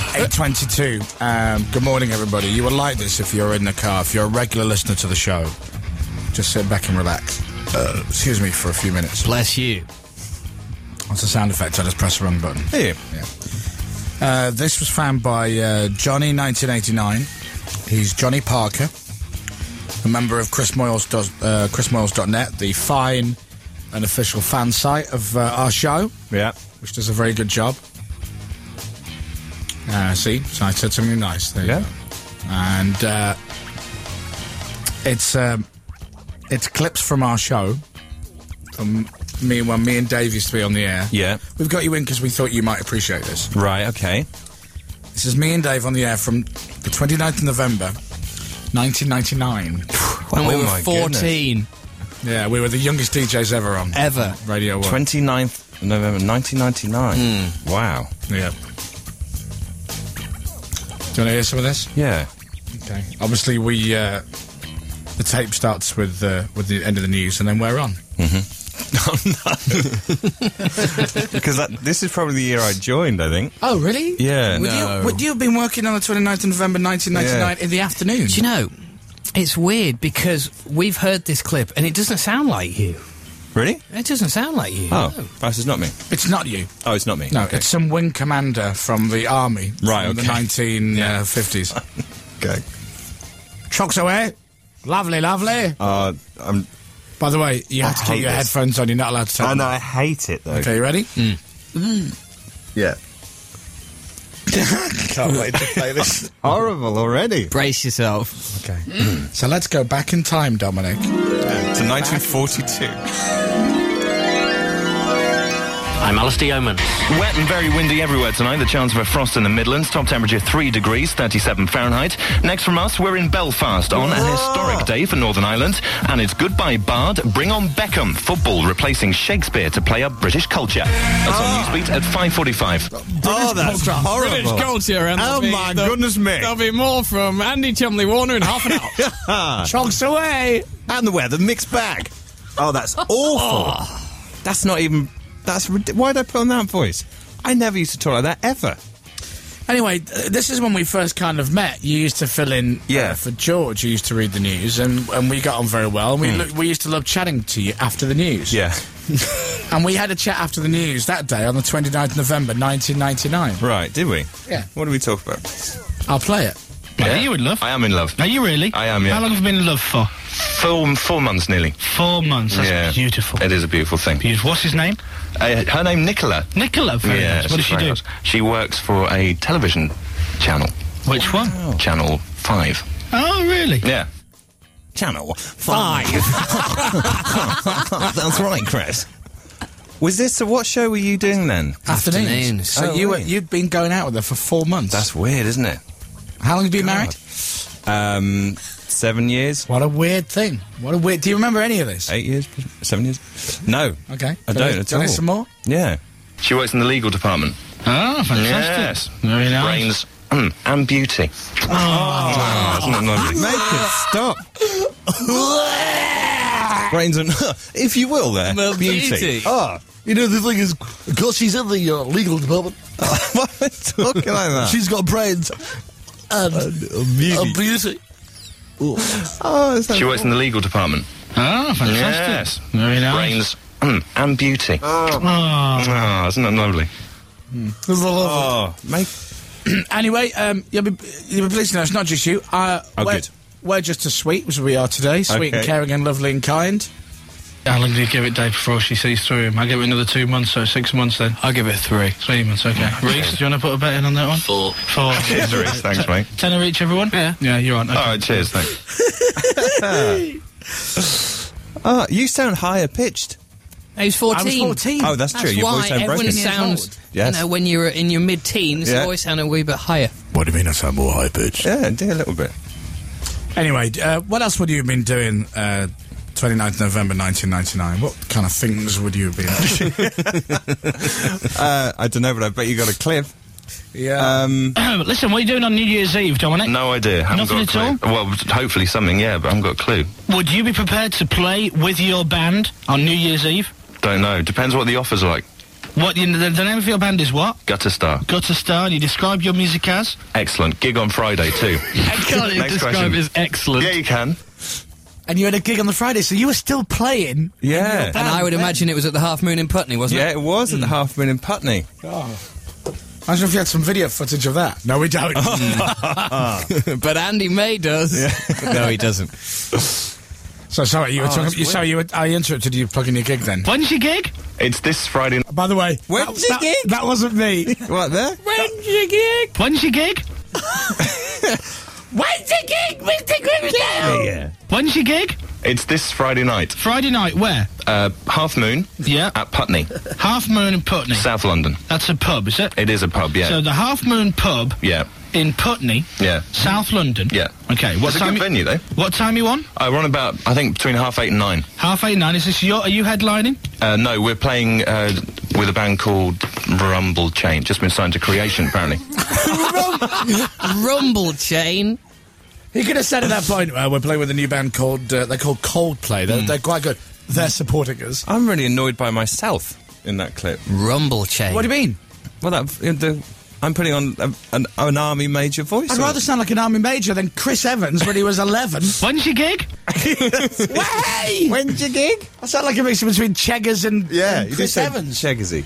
8:22. Good morning, everybody. You will like this if you're in the car. If you're a regular listener to the show, just sit back and relax. Excuse me for a few minutes. Bless you. That's a sound effect. I just pressed the wrong button. Yeah. This was found by Johnny 1989. He's Johnny Parker, a member of ChrisMoyles.net, the fine and official fan site of our show. Yeah. Which does a very good job. See, so I said something nice. There you go. And it's clips from our show, from when me and Dave used to be on the air. Yeah. We've got you in because we thought you might appreciate this. Right, okay. This is me and Dave on the air from the 29th of November, 1999. When we were my 14. Yeah, we were the youngest DJs ever on. Ever. Radio 1. 29th November 1999. Wow. Yeah. Do you want to hear some of this? Yeah. Okay. Obviously, the tape starts with the end of the news, and then we're on. Oh, no. Because this is probably the year I joined, I think. Oh, really? Yeah. Would you have been working on the 29th of November 1999 in the afternoon? Do you know, it's weird because we've heard this clip and it doesn't sound like you. Really? It doesn't sound like you. Oh, No. this is not me. It's not you. Oh, it's not me. No, Okay. it's some wing commander from the army. Right, from the okay. 1950s. Okay. Chucks away. Lovely, lovely. By the way, you have to keep your headphones on. You're not allowed to take them. I hate it, though. Okay, you ready? Yeah. Can't wait to play this. Horrible already. Brace yourself. Okay. So let's go back in time, Dominic. To 1942. I'm Alistair Yeoman. Wet and very windy everywhere tonight. The chance of a frost in the Midlands. Top temperature 3 degrees, 37 Fahrenheit. Next from us, we're in Belfast on an historic day for Northern Ireland. And it's goodbye Bard, bring on Beckham. Football replacing Shakespeare to play up British culture. That's on Newsbeat at 5:45. Oh, that's horrible. British culture. And Oh, my goodness me. There'll be more from Andy Chumley-Warner in half an hour. Chucks away. And the weather, mixed bag. Oh, that's awful. That's not even... Why'd I put on that voice? I never used to talk like that, ever. Anyway, this is when we first kind of met. You used to fill in for George, who used to read the news, and we got on very well. And we used to love chatting to you after the news. Yeah. And we had a chat after the news that day on the 29th of November, 1999. Right, did we? Yeah. What did we talk about? I'll play it. Are you in love? I am in love. Are you really? I am, yeah. How long have you been in love for? 4 months nearly. 4 months. That's beautiful. It is a beautiful thing. Beautiful. What's his name? Her name, Nicola. Nicola. Very nice. What does she do? She works for a television channel. Which one? Channel 5. Oh, really? Yeah. Channel 5. That's right, Chris. Was this... So what show were you doing then? Afternoons. So you'd been going out with her for 4 months. That's weird, isn't it? How long have you been married? 7 years. What a weird thing. Do you remember any of this? 8 years? 7 years? No. Okay. I don't at Tell all. us some more? Yeah. She works in the legal department. Oh, fantastic. Yes. Very nice. Brains and beauty. Isn't that lovely? Make it stop. Brains and... if you will, there. Well, beauty. You know, the thing is, because she's in the legal department, Why am I talking like that? she's got brains and beauty. She works in the legal department. Oh, fantastic. Yes. Very nice. Brains and beauty. Isn't that lovely? Anyway, you'll be pleased to know it's not just you. Good. We're just as sweet as we are today. Sweet and caring and lovely and kind. How long do you give it, Dave, before she sees through him? I give it another 2 months, so 6 months then. I'll give it 3. 3 months, okay. Reece, do you want to put a bet in on that one? 4. Cheers, Reece. Thanks, mate. Tenner each, everyone? Yeah. Yeah, you're on. Okay. All right, cheers, thanks. You sound higher pitched. He was 14. I was 14. Oh, that's true. Your why voice sound everyone broken. sounds, Yes. you know, when you're in your mid-teens, Yeah. you always sound a wee bit higher. What do you mean I sound more high-pitched? Yeah, do a little bit. Anyway, what else would you have been doing 29th November 1999? What kind of things would you have been up to? I don't know, but I bet you got a clip. Yeah. Listen, what are you doing on New Year's Eve, Dominic? No idea. Haven't Nothing got a at clue. Well, hopefully something, yeah, but I haven't got a clue. Would you be prepared to play with your band on New Year's Eve? Don't know. Depends what the offer's like. What, the name of your band is what? Gutter Star. Gutter Star, and you describe your music as? Excellent. Gig on Friday, too. I can't Next describe question. it as excellent. Yeah, you can. And you had a gig on the Friday, so you were still playing. Yeah. And I would imagine it was at the Half Moon in Putney, wasn't Yeah, it? it was at the Half Moon in Putney. Imagine if you had some video footage of that. No, we don't. But Andy May does. No, he doesn't. So sorry, you were talking. I interrupted you plugging your gig then. When's your gig? It's this Friday. By the way, When's your gig? That wasn't me. What, there? When's your gig? When's your gig? When's your gig, Mr. Grimsdale? Yeah. When's your gig? It's this Friday night. Friday night, where? Half Moon Yeah. at Putney, Half Moon in Putney. South London. That's a pub, is it? It is a pub, yeah. So the Half Moon pub yeah. in Putney, Yeah. South London. Yeah. Okay. What It's a time? good venue, though. What time you on? We're on about, I think, between 8:30 and 9. 8:30, 9. Is this are you headlining? No, we're playing with a band called Rumble Chain. Just been signed to Creation, apparently. Rumble Chain. He could have said at that point, we're playing with a new band called, they're called Coldplay. They're quite good. They're supporting us. I'm really annoyed by myself in that clip. Rumble Chain. What do you mean? Well, I'm putting on an army major voice. I'd on rather it. sound like an army major than Chris Evans when he was 11. When's your gig? Hey! When's your gig? I sound like a mix between Cheggers and Chris Evans. Chegazy.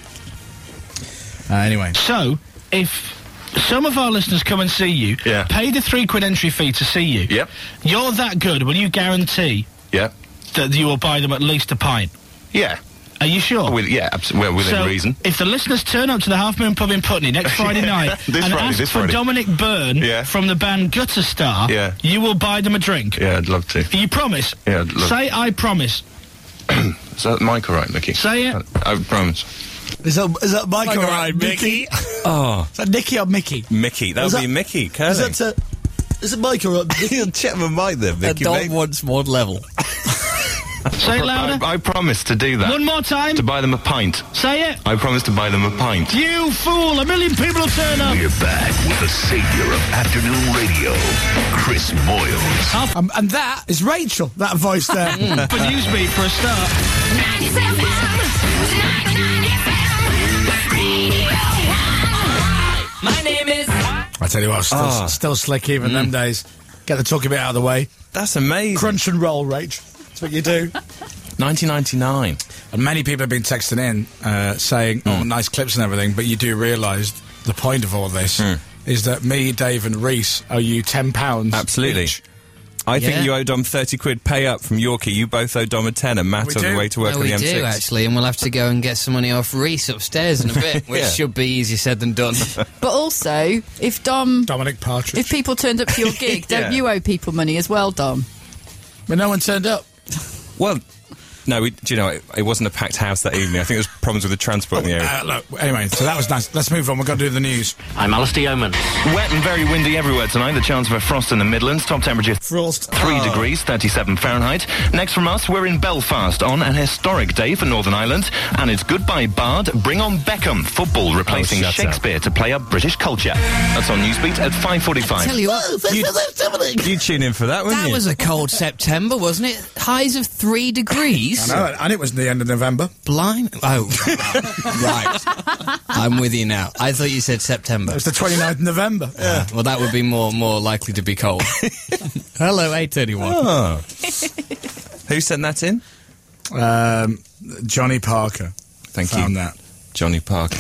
Anyway. So, if some of our listeners come and see you, Yeah. pay the £3 entry fee to see you. Yep. You're that good. Will you guarantee Yeah. that you will buy them at least a pint? Yeah. Are you sure? Within so, reason. if the listeners turn up to the Half Moon pub in Putney next Friday night This and Friday, ask this for Friday. Dominic Byrne Yeah. from the band Gutter Star, Yeah. you will buy them a drink. Yeah, I'd love to. You promise? Yeah, I'd love Say, I promise. Is that Mike all right, Mickey? Say it. I promise. Is that Mike all right, Mickey? Oh, Is that Nicky or Mickey? Mickey. That would Is be that- Mickey. Curling. Is it Mike or You'll check my mic there, A Mickey. dog mate. wants more level. Say it louder. I promise to do that. One more time. To buy them a pint. Say it. I promise to buy them a pint. You fool! 1 million people will turn up. We're back with the savior of afternoon radio, Chris Moyles. And that is Rachel, that voice there. For Newsbeat for a start. 97, 99 FM, Radio 1. My name is... I tell you what, still slick even them days. Get the talking bit out of the way. That's amazing. Crunch and roll, Rach. That's what you do. 1999. And many people have been texting in saying, nice clips and everything, but you do realise the point of all this is that me, Dave and Reese owe you £10 Absolutely. each. I Yeah. think you owe Dom 30 quid pay up from Yorkie. You both owe Dom a tenner. Matt We on do. the way to work No, on we the M6. do, actually, and we'll have to go and get some money off Reese upstairs in a bit, which Yeah. should be easier said than done. But also, if Dominic Partridge. if people turned up to your gig, don't Yeah. you owe people money as well, Dom? But no one turned up. Well, no, do you know, it wasn't a packed house that evening. I think there was problems with the transport in the area. Look, anyway, so that was nice. Let's move on. We've got to do the news. I'm Alistair Yeoman. Wet and very windy everywhere tonight. The chance of a frost in the Midlands. Top temperature Frost. 3 degrees, 37 Fahrenheit. Next from us, we're in Belfast on an historic day for Northern Ireland. And it's Goodbye Bard, Bring on Beckham. Football replacing shut up. Shakespeare to play up British culture. That's on Newsbeat at 5:45. Tell you what, You'd tune in for that, wouldn't that you? was a cold September, wasn't it? Highs of 3 degrees. I know, and it was the end of November. Blind. Oh, right. I'm with you now. I thought you said September. It was the 29th of November. Yeah. Well, that would be more likely to be cold. Hello, 8:31. Oh. Who sent that in? Johnny Parker. Thank found you. that. Johnny Parker.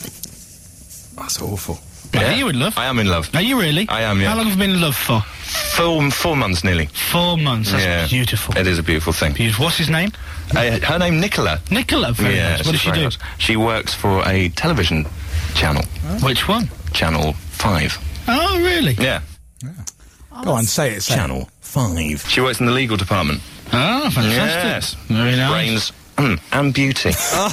That's awful. Are you in love? I am in love. Are you really? I am, yeah. How long have you been in love for? 4 months nearly. 4 months. That's Yeah. beautiful. It is a beautiful thing. Beautiful. What's his name? Her name, Nicola. Nicola. Very Yeah, nice. What does she's she very do? nice. She works for a television channel. Which one? Channel 5. Oh, really? Yeah. Go on, say it. Say Channel 5. She works in the legal department. Oh, fantastic. Yes. Very nice. Brains and beauty.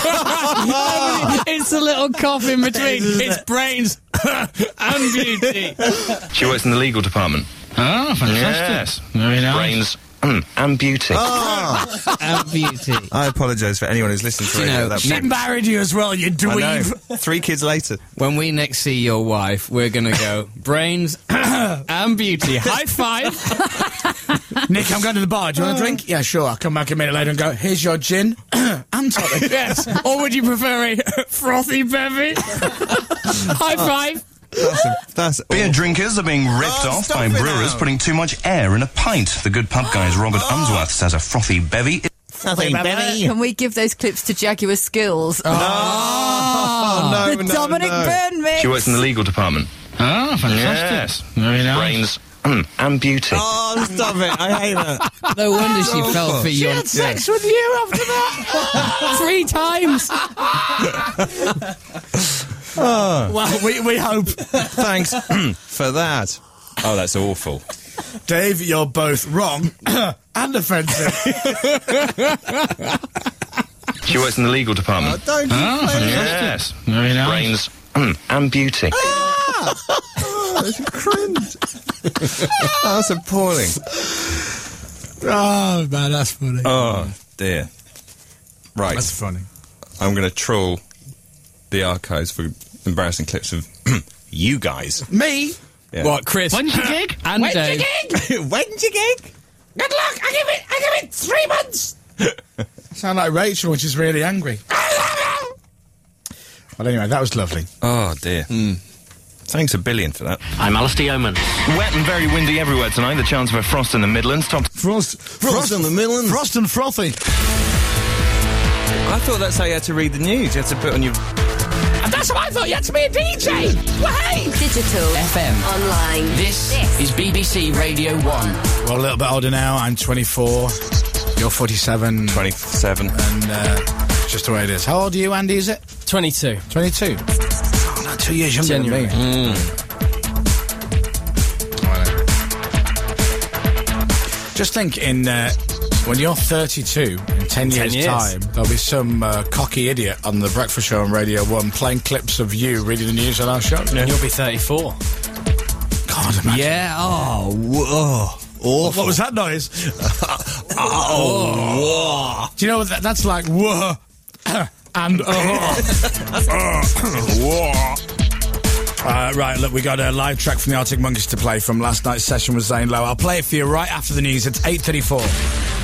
It's a little cough in between. It's brains and beauty. She works in the legal department. Oh, fantastic. Yes. Very nice. Brains and beauty. And beauty. I apologise for anyone who's listening to You radio know, at that She point. married you as well, you I dweeb. know. 3 kids later. When we next see your wife, we're going to go, brains and beauty. High five. Nick, I'm going to the bar. Do you want a drink? Yeah, sure. I'll come back a minute later and go, here's your gin and and tonic. Yes. Or would you prefer a frothy bevy? High five. That's Beer drinkers are being ripped off stop by it brewers now. putting too much air in a pint. The good pub guy's Robert Unsworth says a frothy bevy. Can we give those clips to Jaguar Skills? no, the Dominic Byrne mix. She works in the legal department. Oh, fantastic. Yes. Very nice. Brains and beauty. Oh, stop it. I hate that. No wonder she fell for She you. had sex with you after that. 3 times. Well, we hope. Thanks for that. Oh, that's awful. Dave, you're both wrong and offensive. She works in the legal department. Don't you Yes. Very nice. Brains and beauty. cringe. That's appalling. Oh, man, that's funny. Oh, dear. Right. That's funny. I'm going to troll the archives for embarrassing clips of you guys. Me? Yeah. What, Chris? When's your gig? And Dave. When's your gig? Good luck. I give it 3 months. Sound like Rachel when she's really angry. Well, anyway, that was lovely. Oh, dear. Thanks a billion for that. I'm Alistair Yeoman. Wet and very windy everywhere tonight. The chance of a frost in the Midlands. Frost in the Midlands. Frost and frothy. I thought that's how you had to read the news. You had to put on your... And that's what I thought. You had to be a DJ. Hey! Digital. FM. Online. This is BBC Radio 1. Well, a little bit older now. I'm 24. You're 47. 27. And just the way it is. How old are you, Andy, is it? 22. 22. Oh, not 2 years younger January. than me. Just think when you're 32, in 10 years' time, there'll be some cocky idiot on the breakfast show on Radio 1 playing clips of you reading the news on our show. And you'll be 34. God, imagine. Yeah, oh, Awful. What was that noise? Do you know what that's like? Whoa. And right, look, we got a live track from the Arctic Monkeys to play from last night's session with Zane Lowe. I'll play it for you right after the news. It's 8:34.